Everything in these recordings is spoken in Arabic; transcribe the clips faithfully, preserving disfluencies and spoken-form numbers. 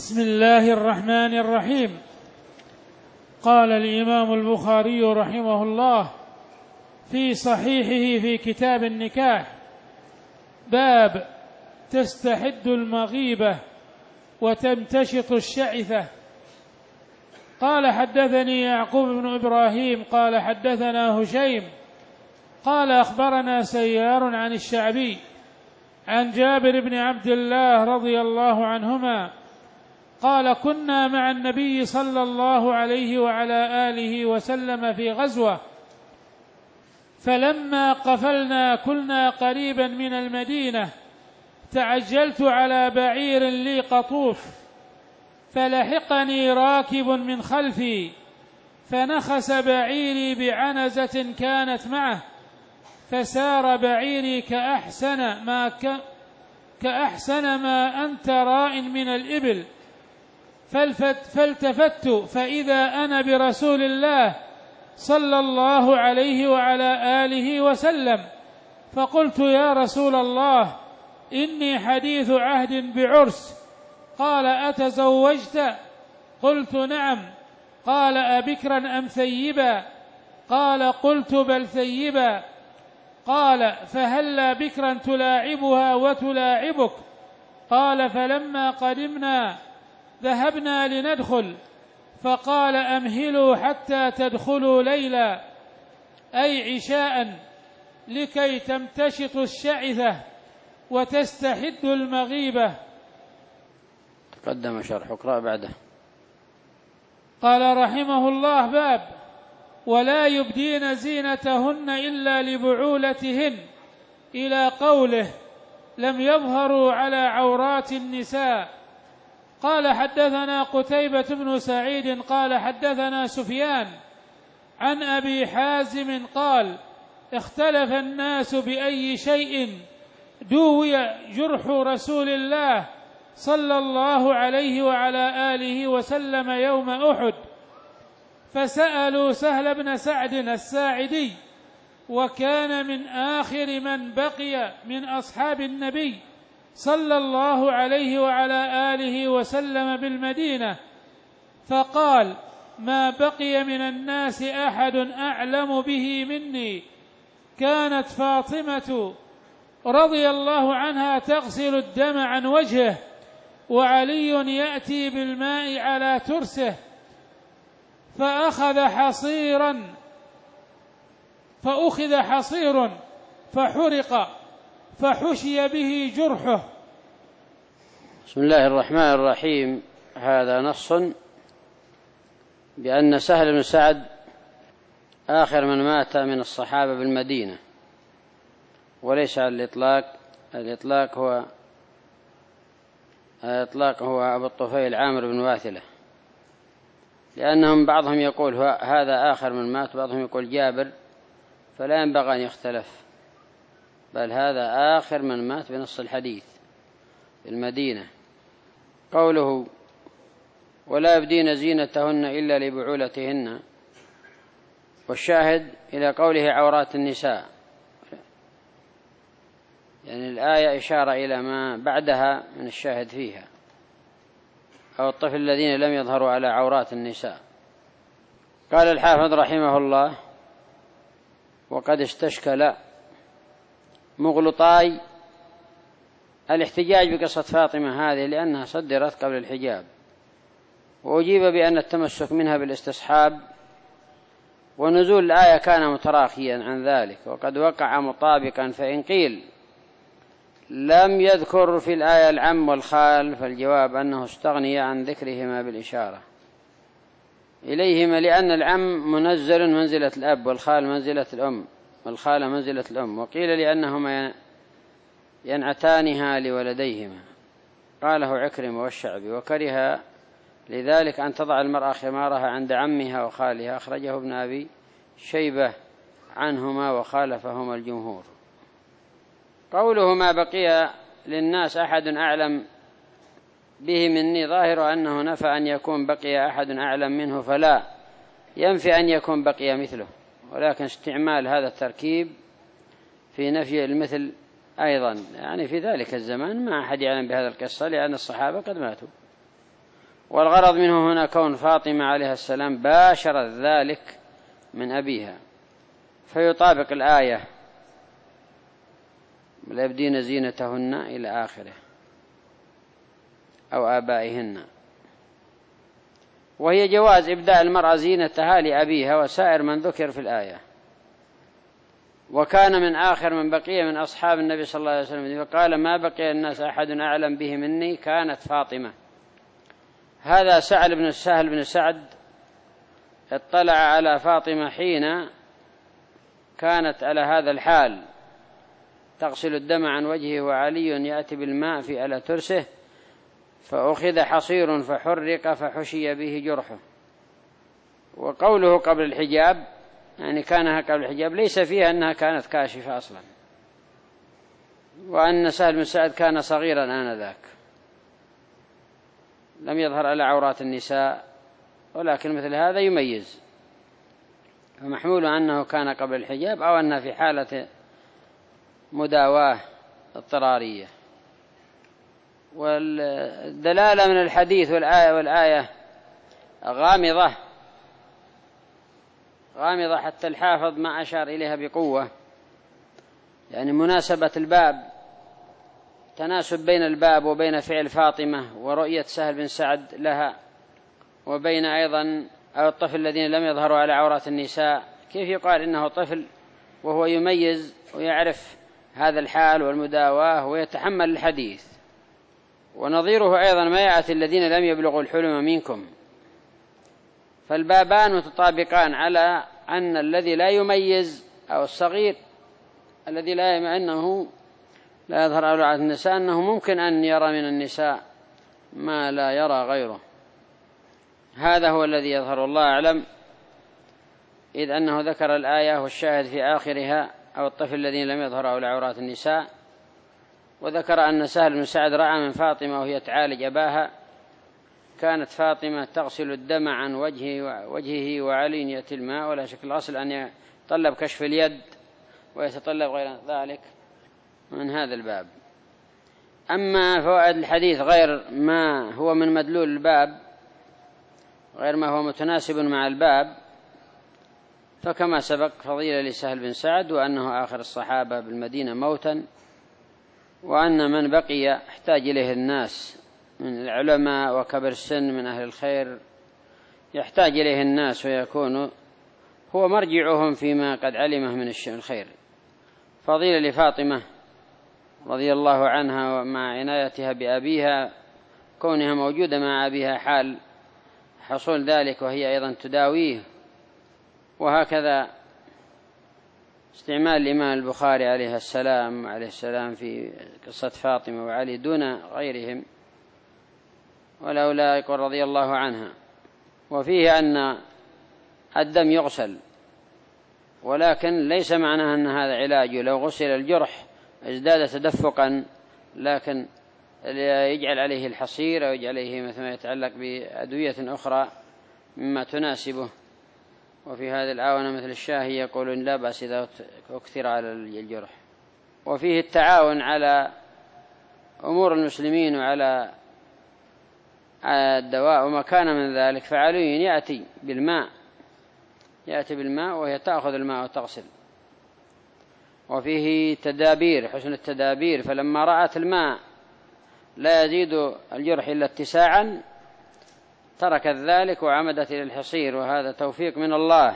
بسم الله الرحمن الرحيم. قال الإمام البخاري رحمه الله في صحيحه في كتاب النكاح: باب تستحد المغيبة وتمتشط الشعثة. قال حدثني يعقوب بن إبراهيم قال حدثنا هشيم قال أخبرنا سيار عن الشعبي عن جابر بن عبد الله رضي الله عنهما قال: كنا مع النبي صلى الله عليه وعلى آله وسلم في غزوة، فلما قفلنا كنا قريبا من المدينة تعجلت على بعير لي قطوف، فلحقني راكب من خلفي فنخس بعيري بعنزة كانت معه، فسار بعيري كأحسن ما, ك... كأحسن ما أنت راء من الإبل، فالتفت فإذا أنا برسول الله صلى الله عليه وعلى آله وسلم، فقلت: يا رسول الله، إني حديث عهد بعرس. قال: أتزوجت؟ قلت: نعم. قال: أبكرا أم ثيبا؟ قال: قلت: بل ثيبا. قال: فهلا بكرا تلاعبها وتلاعبك؟ قال: فلما قدمنا ذهبنا لندخل، فقال: أمهلوا حتى تدخلوا ليلا، أي عشاء، لكي تمتشط الشعثة وتستحد المغيبة. تقدم شرح، اقرأ بعده. قال رحمه الله: باب ولا يبدين زينتهن إلا لبعولتهن، إلى قوله: لم يظهروا على عورات النساء. قال حدثنا قتيبة بن سعيد قال حدثنا سفيان عن أبي حازم قال: اختلف الناس بأي شيء دوي جرح رسول الله صلى الله عليه وعلى آله وسلم يوم أحد، فسألوا سهل بن سعد الساعدي، وكان من آخر من بقي من أصحاب النبي صلى الله عليه وعلى آله وسلم بالمدينة، فقال: ما بقي من الناس أحد أعلم به مني. كانت فاطمة رضي الله عنها تغسل الدم عن وجهه، وعلي يأتي بالماء على ترسه، فأخذ حصيرا فأخذ حصير فحرق فحشي به جرحه. بسم الله الرحمن الرحيم. هذا نص بأن سهل بن سعد آخر من مات من الصحابة بالمدينة، وليس على الإطلاق. الإطلاق هو الإطلاق هو أبو الطفيل عامر بن واثلة، لأنهم بعضهم يقول هذا آخر من مات، بعضهم يقول جابر، فلا ينبغي أن يختلف، بل هذا آخر من مات بنص الحديث في المدينة. قوله: ولا يبدين زينتهن إلا لبعولتهن، والشاهد إلى قوله عورات النساء، يعني الآية إشارة إلى ما بعدها من الشاهد فيها، أو الطفل الذين لم يظهروا على عورات النساء. قال الحافظ رحمه الله: وقد استشكل مغلطاي الاحتجاج بقصة فاطمة هذه لأنها صدرت قبل الحجاب، وأجيب بأن التمسك منها بالاستصحاب، ونزول الآية كان متراخيا عن ذلك، وقد وقع مطابقا، فإن قيل لم يذكر في الآية العم والخال، فالجواب أنه استغني عن ذكرهما بالإشارة إليهما، لأن العم منزل منزلة الأب، والخال منزلة الأم، والخالة منزلة الأم، وقيل لأنهما ينعتانها لولديهما. قاله عكرمة والشعبي، وكره لذلك أن تضع المرأة خمارها عند عمها وخالها، أخرجه ابن أبي شيبة عنهما وخالفهما الجمهور. قوله: ما بقي للناس أحد أعلم به مني، ظاهر أنه نفى أن يكون بقي أحد أعلم منه، فلا ينفي أن يكون بقي مثله، ولكن استعمال هذا التركيب في نفي المثل أيضا، يعني في ذلك الزمان ما أحد يعلم بهذا القصة، لأن الصحابة قد ماتوا. والغرض منه هنا كون فاطمة عليه السلام باشرت ذلك من أبيها، فيطابق الآية لا يبدين زينتهن إلى آخره أو آبائهن، وهي جواز إبداء المرأة زينتها لأبيها وسائر من ذكر في الآية. وكان من آخر من بقي من أصحاب النبي صلى الله عليه وسلم فقال ما بقي الناس أحد أعلم به مني كانت فاطمة. هذا سعد بن السهل بن سعد اطلع على فاطمة حين كانت على هذا الحال تغسل الدم عن وجهه وعلي يأتي بالماء في ألا ترسه، فأخذ حصير فحرق فحشي به جرحه. وقوله قبل الحجاب يعني كانها قبل الحجاب ليس فيها أنها كانت كاشفة أصلا، وأن سهل بن سعد كان صغيرا آنذاك لم يظهر على عورات النساء، ولكن مثل هذا يميز، فمحمول أنه كان قبل الحجاب أو أنها في حالة مداواة اضطرارية. والدلالة من الحديث والآية والآية غامضة غامضة حتى الحافظ ما أشار إليها بقوة، يعني مناسبة الباب، تناسب بين الباب وبين فعل فاطمة ورؤية سهل بن سعد لها، وبين أيضا أو الطفل الذين لم يظهروا على عورات النساء. كيف يقال إنه طفل وهو يميز ويعرف هذا الحال والمداواة ويتحمل الحديث؟ ونظيره أيضا ما يأتي الذين لم يبلغوا الحلم منكم، فالبابان متطابقان على أن الذي لا يميز أو الصغير الذي لا يمع أنه لا يظهر على عورات النساء أنه ممكن أن يرى من النساء ما لا يرى غيره. هذا هو الذي يظهر، الله أعلم، إذ أنه ذكر الآية والشاهد في آخرها أو الطفل الذين لم يظهروا على عورات النساء، وذكر أن سهل بن سعد رأى من فاطمة وهي تعالج أباها كانت فاطمة تغسل الدم عن وجهه, وجهه وعلي يأتي الماء، ولا شك الأصل أن يتطلب كشف اليد ويتطلب غير ذلك من هذا الباب. أما فوائد الحديث غير ما هو من مدلول الباب، غير ما هو متناسب مع الباب، فكما سبق فضيلة لسهل بن سعد، وأنه آخر الصحابة بالمدينة موتا، وأن من بقي احتاج إليه الناس من العلماء وكبر السن من أهل الخير، يحتاج إليه الناس ويكون هو مرجعهم فيما قد علمه من الخير. فضيلة لفاطمة رضي الله عنها ومع عنايتها بأبيها، كونها موجودة مع أبيها حال حصول ذلك وهي أيضا تداويه. وهكذا استعمال الإمام البخاري عليه السلام عليه السلام في قصة فاطمة وعلي دون غيرهم، ولولا يقول رضي الله عنها. وفيه أن الدم يغسل، ولكن ليس معناه أن هذا علاج، لو غسل الجرح ازداد تدفقا، لكن يجعل عليه الحصير أو يجعل عليه مثل يتعلق بأدوية أخرى مما تناسبه. وفي هذه الآونة مثل الشاهي يقولون لا بأس إذا أكثر على الجرح. وفيه التعاون على أمور المسلمين وعلى الدواء وما كان من ذلك، فعلي يأتي بالماء يأتي بالماء وهي تأخذ الماء وتغسل. وفيه تدابير، حسن التدابير، فلما رأت الماء لا يزيد الجرح إلا اتساعا تركت ذلك وعمدت إلى الحصير، وهذا توفيق من الله،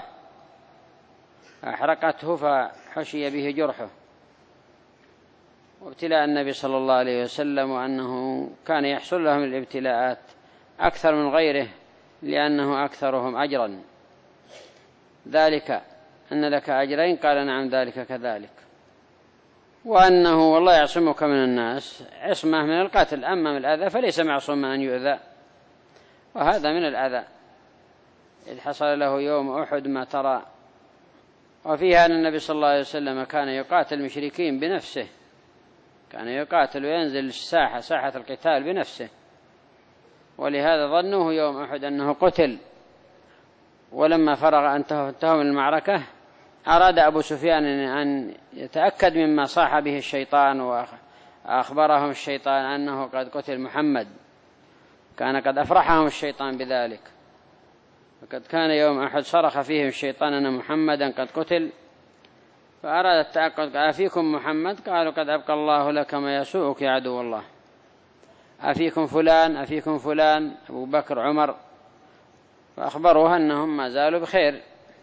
أحرقته فحشي به جرحه. وابتلاء النبي صلى الله عليه وسلم وأنه كان يحصل لهم الابتلاءات أكثر من غيره لأنه أكثرهم أجرا. ذلك أن لك أجرين، قال نعم ذلك كذلك. وأنه والله يعصمك من الناس عصمة من القتل، أما من الأذى فليس معصوما أن يؤذى، وهذا من الأذى إذ حصل له يوم أحد ما ترى. وفيها أن النبي صلى الله عليه وسلم كان يقاتل المشركين بنفسه، كان يقاتل وينزل الساحة ساحة القتال بنفسه، ولهذا ظنوه يوم أحد أنه قتل. ولما فرغ انتهوا من المعركة أراد أبو سفيان أن يتأكد مما صاح به الشيطان، وأخبرهم الشيطان أنه قد قتل محمد، كان قد أفرحهم الشيطان بذلك. فقد كان يوم أحد صرخ فيهم الشيطان أن محمدا قد قتل، فأراد التأكد: أفيكم محمد؟ قالوا: قد أبقى الله لك ما يسوءك يا عدو الله. أفيكم فلان؟ أفيكم فلان؟ أبو بكر، عمر. فأخبروها أنهم ما زالوا بخير.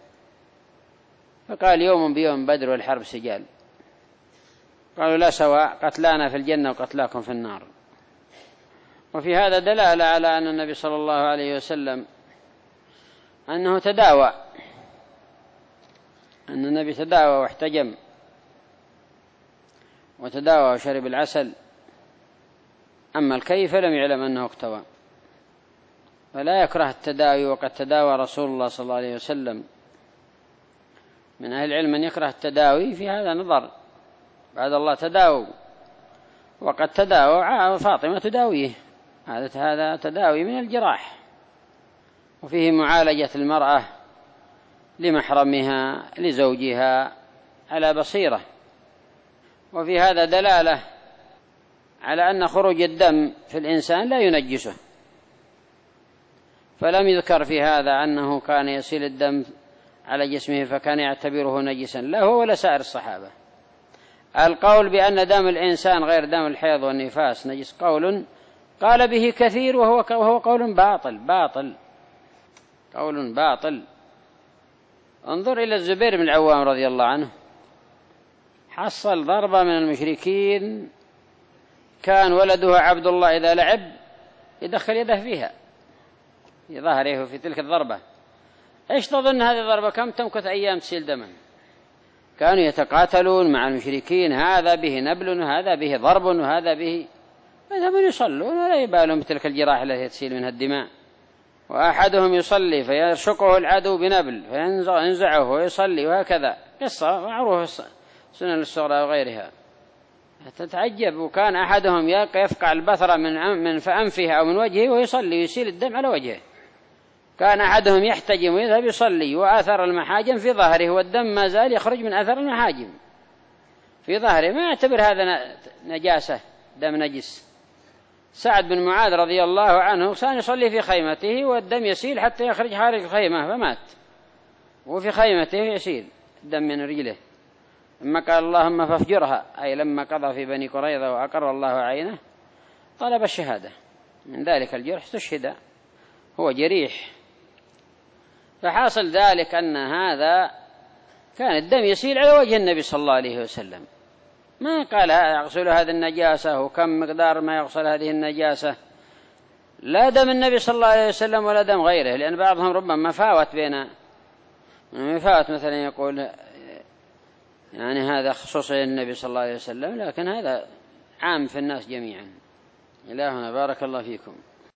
فقال: يوم بيوم بدر والحرب سجال. قالوا: لا سواء، قتلانا في الجنة وقتلاكم في النار. وفي هذا دلالة على أن النبي صلى الله عليه وسلم أنه تداوى، أن النبي تداوى واحتجم وتداوى وشرب العسل. أما الكيف فلم يعلم أنه اكتوى. فلا يكره التداوي، وقد تداوى رسول الله صلى الله عليه وسلم. من أهل العلم من يكره التداوي، في هذا نظر. بعد الله تداووا، وقد تداوى فاطمة تداويه، هذا تداوي من الجراح. وفيه معالجة المرأة لمحرمها لزوجها على بصيرة. وفي هذا دلالة على أن خروج الدم في الإنسان لا ينجسه. فلم يذكر في هذا أنه كان يسيل الدم على جسمه فكان يعتبره نجسا، لا هو ولا سائر الصحابة. القول بأن دم الإنسان غير دم الحيض والنفاس نجس قول قال به كثير، وهو وهو قول باطل باطل قول باطل. انظر إلى الزبير بن العوام رضي الله عنه، حصل ضربة من المشركين، كان ولده عبد الله إذا لعب يدخل يده فيها في ظهره في تلك الضربة. إيش تظن هذه الضربة كم تمكث أيام تسيل دما؟ كانوا يتقاتلون مع المشركين، هذا به نبل وهذا به ضرب وهذا به، يذهبون يصلون ولا يبالون بتلك الجراح التي تسيل منها الدماء. وأحدهم يصلي فيرشقه العدو بنبل فينزعه ويصلي، وهكذا قصة معروفة سنن الصغرى وغيرها. تتعجب. وكان أحدهم يفقع البثرة من من فأنفه أو من وجهه ويصلي ويسيل الدم على وجهه. كان أحدهم يحتجم ويذهب يصلي وآثر المحاجم في ظهره، والدم ما زال يخرج من أثر المحاجم في ظهره، ما يعتبر هذا نجاسة، دم نجس. سعد بن معاذ رضي الله عنه كان يصلي في خيمته والدم يسيل حتى يخرج خارج الخيمة فمات، وفي خيمته يسيل الدم من رجله. لما قال اللهم فافجرها، أي لما قضى في بني قريظة وأقر الله عينه طلب الشهادة، من ذلك الجرح استشهد، هو جريح. فحاصل ذلك أن هذا كان الدم يسيل على وجه النبي صلى الله عليه وسلم، ما قال يغسل هذه النجاسة وكم مقدار ما يغسل هذه النجاسة، لا دم النبي صلى الله عليه وسلم ولا دم غيره، لأن بعضهم ربما فاوت بين مفاوت مثلا يقول يعني هذا خصوصي النبي صلى الله عليه وسلم، لكن هذا عام في الناس جميعا. إلهنا بارك الله فيكم.